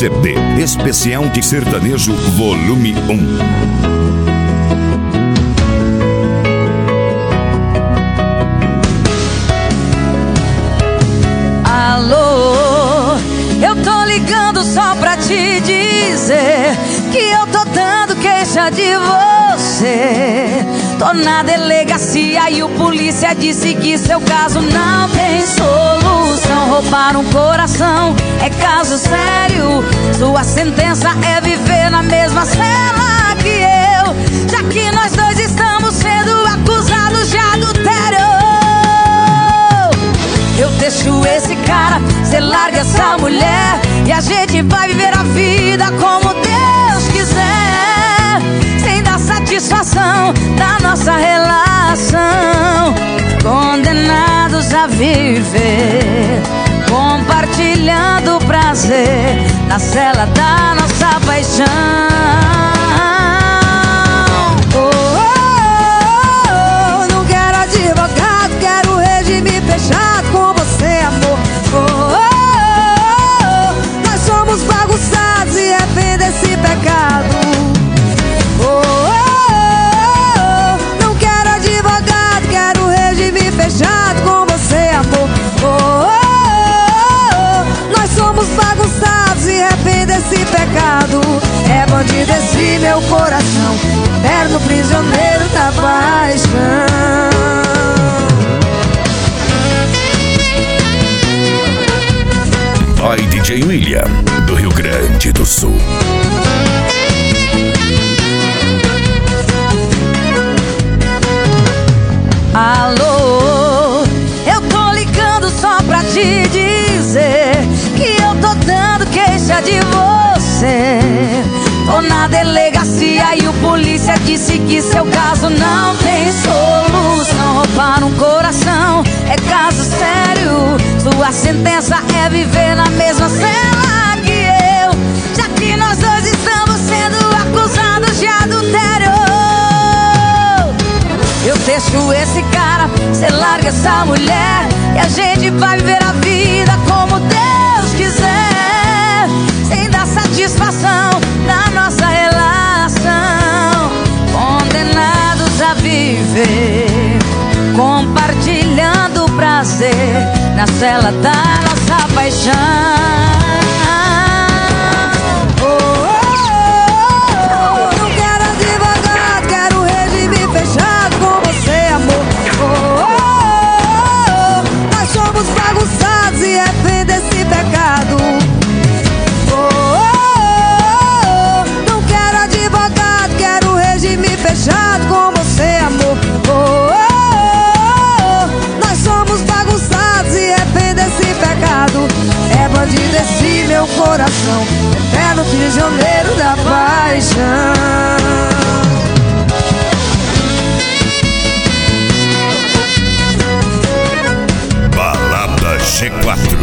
CD Especial de Sertanejo Volume 1. Alô, eu tô ligando só pra te dizer que eu tô dando queixa de você. Tô na delegacia e o polícia disse que seu caso não tem solução. Roubar um coração é caso sério. Sua sentença é viver na mesma cela que eu, já que nós dois estamos sendo acusados de adultério. Eu deixo esse cara, cê larga essa mulher e a gente vai viver a vida como Deus quiser, sem dar satisfação da nossa relação. Condenados a viver, compartilhando o prazer na cela da nossa paixão. Oh, oh, oh, não quero advogado, quero regime fechado com você, amor. Oh, oh, oh, nós somos bagunçados e refém desse pecado. Oh, oh, oh, não quero advogado, quero regime fechado com você, amor. Oh, oh, oh, nós somos bagunçados e refém desse pecado. É bandido esse meu coração, eterno prisioneiro da paixão. Vai DJ William, do Rio Grande do Sul. Alô, eu tô ligando só pra te dizer que eu tô dando queixa de você. Tô na delegacia e o polícia disse que seu caso não tem solução. Roubar um coração é caso sério. Sua sentença é viver na mesma cela que eu, já que nós dois estamos sendo acusados de adultério. Eu deixo esse cara, cê larga essa mulher e a gente vai viver a vida como Deus quiser, sem dar satisfação da nossa relação. Condenados a viver, compartilhando o prazer na cela da nossa paixão. Oh, oh, oh, não quero advogado, quero regime fechado com você, amor. Oh, oh, oh, nós somos bagunçados e refém desse pecado. Oh, oh, oh, não quero advogado, quero regime fechado com você, amor. Oh, oh, oh, nós somos bagunçados e refém desse pecado. É bandido esse meu coração, eterno prisioneiro da paixão. Balada G4.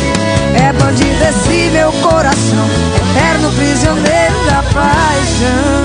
É bandido esse meu coração, eterno prisioneiro da paixão.